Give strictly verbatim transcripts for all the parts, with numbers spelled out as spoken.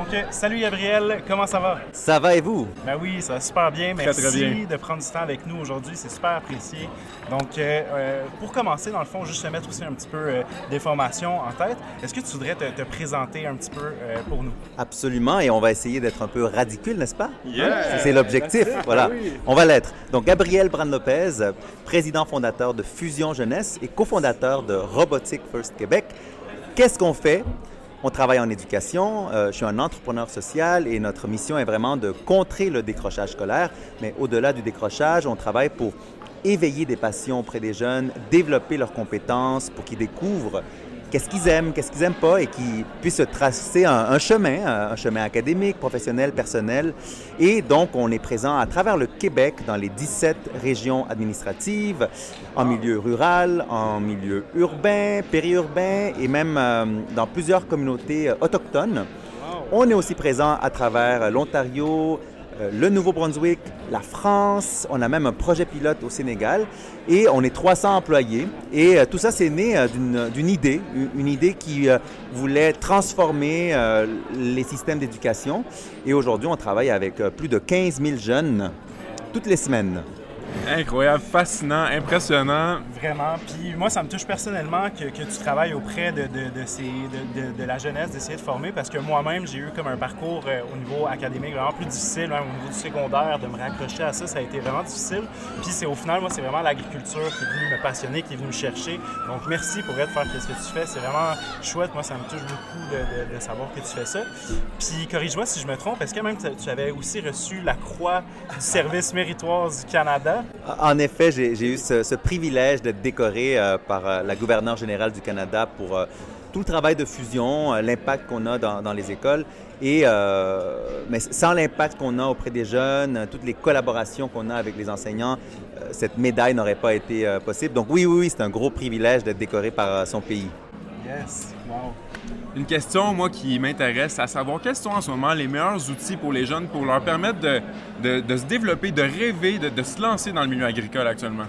euh, salut Gabriel, comment ça va? Ça va et vous? Ben oui, ça va super bien. Très, Merci très bien. de prendre du temps avec nous aujourd'hui, c'est super apprécié. Donc, euh, euh, pour commencer, dans le fond, juste te mettre aussi un petit peu euh, d'informations en tête, est-ce que tu voudrais te, te présenter un petit peu euh, pour nous? Absolument, et on va essayer d'être un peu ridicule, n'est-ce pas? Yeah! C'est l'objectif, That's it. voilà. Oui. On va l'être. Donc, Gabriel Brand-Lopez, président fondateur de Fusion Jeunesse et cofondateur de Robotic First Québec. Qu'est-ce qu'on fait? On travaille en éducation, euh, je suis un entrepreneur social et notre mission est vraiment de contrer le décrochage scolaire. Mais au-delà du décrochage, on travaille pour éveiller des passions auprès des jeunes, développer leurs compétences pour qu'ils découvrent qu'est-ce qu'ils aiment, qu'est-ce qu'ils n'aiment pas et qu'ils puissent se tracer un, un chemin, un chemin académique, professionnel, personnel. Et donc, on est présent à travers le Québec dans les dix-sept régions administratives, en milieu rural, en milieu urbain, périurbain et même euh, dans plusieurs communautés euh, autochtones. On est aussi présent à travers l'Ontario, euh, le Nouveau-Brunswick, la France. On a même un projet pilote au Sénégal et on est trois cents employés. Et euh, tout ça, c'est né euh, d'une, d'une idée, une, une idée qui euh, voulait transformer euh, les systèmes d'éducation. Et aujourd'hui, on travaille avec euh, plus de quinze mille jeunes toutes les semaines. Incroyable, fascinant, impressionnant. Vraiment. Puis moi, ça me touche personnellement que, que tu travailles auprès de, de, de, ces, de, de, de la jeunesse, d'essayer de former, parce que moi-même, j'ai eu comme un parcours euh, au niveau académique vraiment plus difficile, même au niveau du secondaire, de me raccrocher à ça, ça a été vraiment difficile. Puis c'est au final, moi, c'est vraiment l'agriculture qui est venue me passionner, qui est venue me chercher. Donc merci pour être faire ce que tu fais. C'est vraiment chouette. Moi, ça me touche beaucoup de, de, de savoir que tu fais ça. Puis corrige-moi si je me trompe, est-ce que même tu avais aussi reçu la croix du service méritoire du Canada? En effet, j'ai, j'ai eu ce, ce privilège d'être décoré euh, par euh, la gouverneure générale du Canada pour euh, tout le travail de fusion, euh, l'impact qu'on a dans, dans les écoles. Et, euh, mais sans l'impact qu'on a auprès des jeunes, euh, toutes les collaborations qu'on a avec les enseignants, euh, cette médaille n'aurait pas été euh, possible. Donc oui, oui, oui, c'est un gros privilège d'être décoré par euh, son pays. Yes, wow. Une question, moi, qui m'intéresse, à savoir quels sont en ce moment les meilleurs outils pour les jeunes pour leur permettre de, de, de se développer, de rêver, de, de se lancer dans le milieu agricole actuellement?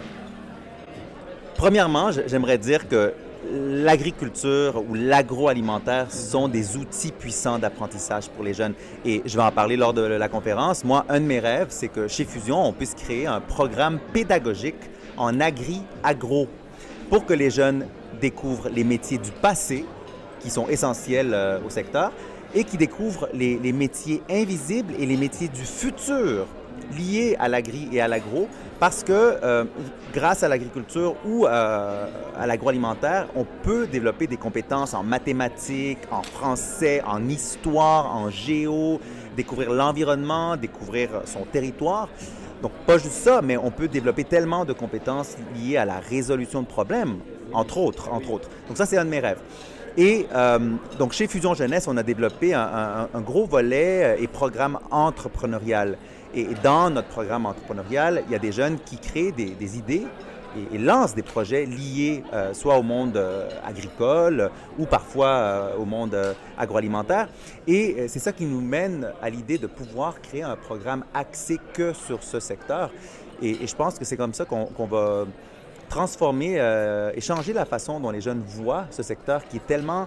Premièrement, j'aimerais dire que l'agriculture ou l'agroalimentaire sont des outils puissants d'apprentissage pour les jeunes. Et je vais en parler lors de la conférence. Moi, un de mes rêves, c'est que chez Fusion, on puisse créer un programme pédagogique en agri-agro pour que les jeunes découvrent les métiers du passé qui sont essentiels euh, au secteur et qui découvrent les, les métiers invisibles et les métiers du futur liés à l'agri et à l'agro parce que euh, grâce à l'agriculture ou euh, à l'agroalimentaire, on peut développer des compétences en mathématiques, en français, en histoire, en géo, découvrir l'environnement, découvrir son territoire. Donc, pas juste ça, mais on peut développer tellement de compétences liées à la résolution de problèmes, entre autres, entre autres. Donc, ça, c'est un de mes rêves. Et euh, donc, chez Fusion Jeunesse, on a développé un, un, un gros volet et programme entrepreneurial. Et dans notre programme entrepreneurial, il y a des jeunes qui créent des, des idées et, et lancent des projets liés euh, soit au monde euh, agricole ou parfois euh, au monde euh, agroalimentaire. Et euh, c'est ça qui nous mène à l'idée de pouvoir créer un programme axé que sur ce secteur. Et, et je pense que c'est comme ça qu'on, qu'on va transformer euh, et changer la façon dont les jeunes voient ce secteur qui est tellement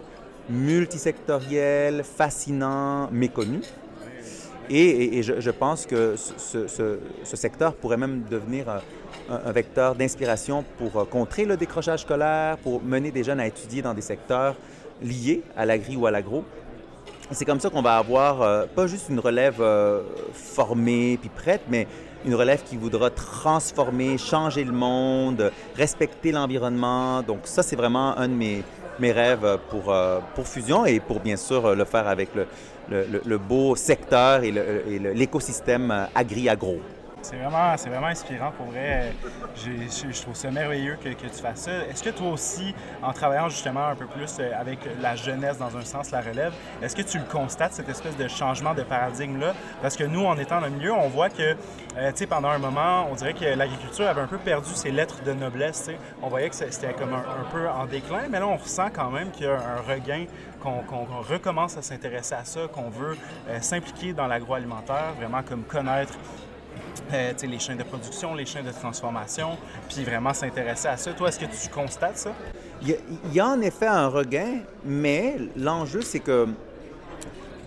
multisectoriel, fascinant, méconnu. Et, et, et je, je pense que ce, ce, ce secteur pourrait même devenir un, un vecteur d'inspiration pour contrer le décrochage scolaire, pour mener des jeunes à étudier dans des secteurs liés à l'agri ou à l'agro. Et c'est comme ça qu'on va avoir euh, pas juste une relève euh, formée puis prête, mais une relève qui voudra transformer, changer le monde, respecter l'environnement. Donc ça, c'est vraiment un de mes, mes rêves pour, euh, pour Fusion et pour bien sûr le faire avec le, le, le, le beau secteur et, le, et le, l'écosystème agri-agro. C'est vraiment, c'est vraiment inspirant pour vrai. J'ai, je, je trouve ça merveilleux que, que tu fasses ça. Est-ce que toi aussi, en travaillant justement un peu plus avec la jeunesse, dans un sens, la relève, est-ce que tu le constates, cette espèce de changement de paradigme-là? Parce que nous, en étant dans le milieu, on voit que, euh, tu sais, pendant un moment, on dirait que l'agriculture avait un peu perdu ses lettres de noblesse, tu sais. On voyait que c'était comme un, un peu en déclin, mais là, on ressent quand même qu'il y a un regain, qu'on, qu'on, qu'on recommence à s'intéresser à ça, qu'on veut euh, s'impliquer dans l'agroalimentaire, vraiment comme connaître Euh, les chaînes de production, les chaînes de transformation, puis vraiment s'intéresser à ça. Toi, est-ce que tu constates ça? Il y, a, il y a en effet un regain, mais l'enjeu, c'est que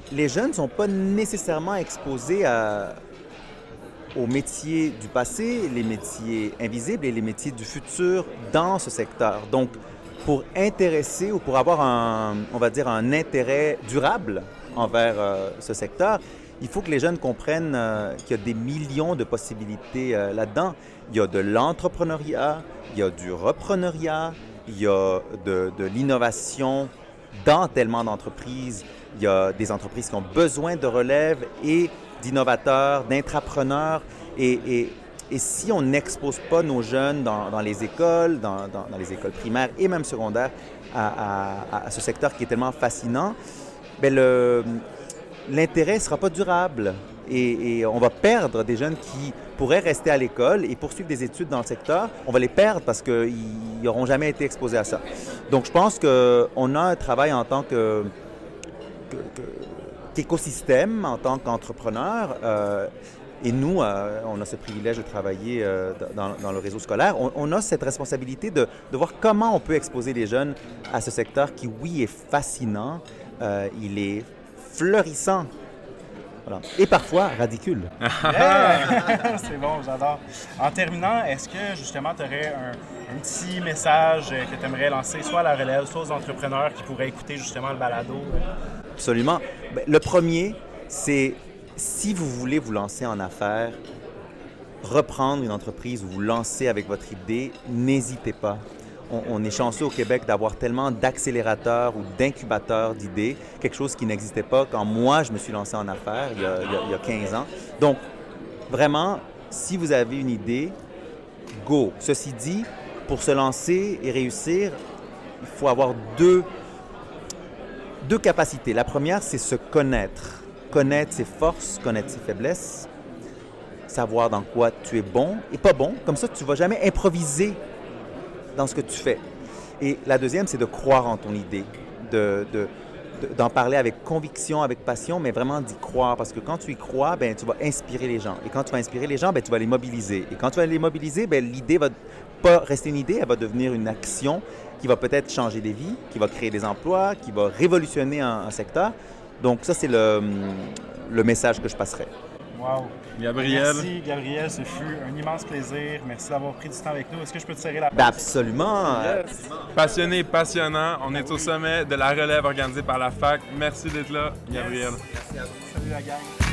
les jeunes ne sont pas nécessairement exposés à, aux métiers du passé, les métiers invisibles et les métiers du futur dans ce secteur. Donc, pour intéresser ou pour avoir un, on va dire, un intérêt durable envers euh, ce secteur, il faut que les jeunes comprennent euh, qu'il y a des millions de possibilités euh, là-dedans. Il y a de l'entrepreneuriat, il y a du repreneuriat, il y a de, de l'innovation dans tellement d'entreprises. Il y a des entreprises qui ont besoin de relève et d'innovateurs, d'intrapreneurs. Et, et, et si on n'expose pas nos jeunes dans, dans les écoles, dans, dans, dans les écoles primaires et même secondaires, à, à, à ce secteur qui est tellement fascinant, bien le, l'intérêt ne sera pas durable. Et, et on va perdre des jeunes qui pourraient rester à l'école et poursuivre des études dans le secteur. On va les perdre parce qu'ils n'auront jamais été exposés à ça. Donc, je pense qu'on a un travail en tant que, que, que, qu'écosystème, en tant qu'entrepreneur. Euh, et nous, euh, on a ce privilège de travailler euh, dans, dans le réseau scolaire. On, on a cette responsabilité de, de voir comment on peut exposer les jeunes à ce secteur qui, oui, est fascinant. Euh, il est fleurissant. Voilà. Et parfois ridicule. Yeah! C'est bon, j'adore. En terminant, est-ce que justement tu aurais un, un petit message que tu aimerais lancer soit à la relève, soit aux entrepreneurs qui pourraient écouter justement le balado? Absolument. Bien, le premier, c'est si vous voulez vous lancer en affaires, reprendre une entreprise ou vous lancer avec votre idée, n'hésitez pas. On, on est chanceux au Québec d'avoir tellement d'accélérateurs ou d'incubateurs d'idées, quelque chose qui n'existait pas quand moi, je me suis lancé en affaires il y a, il y a, il y a quinze ans. Donc, vraiment, si vous avez une idée, go. Ceci dit, pour se lancer et réussir, il faut avoir deux, deux capacités. La première, c'est se connaître. Connaître ses forces, connaître ses faiblesses, savoir dans quoi tu es bon et pas bon. Comme ça, tu ne vas jamais improviser dans ce que tu fais. Et la deuxième, c'est de croire en ton idée, de, de, de, d'en parler avec conviction, avec passion, mais vraiment d'y croire. Parce que quand tu y crois, ben, tu vas inspirer les gens. Et quand tu vas inspirer les gens, ben, tu vas les mobiliser. Et quand tu vas les mobiliser, ben, l'idée va pas rester une idée, elle va devenir une action qui va peut-être changer des vies, qui va créer des emplois, qui va révolutionner un, un secteur. Donc ça, c'est le, le message que je passerai. Wow! Gabriel. Merci, Gabriel. Ce fut un immense plaisir. Merci d'avoir pris du temps avec nous. Est-ce que je peux te serrer la main? Ben absolument! Yes. Passionné, passionnant. On est au sommet de la relève organisée par la F A C. Merci d'être là, Gabriel. Yes. Merci à vous. Salut la gang.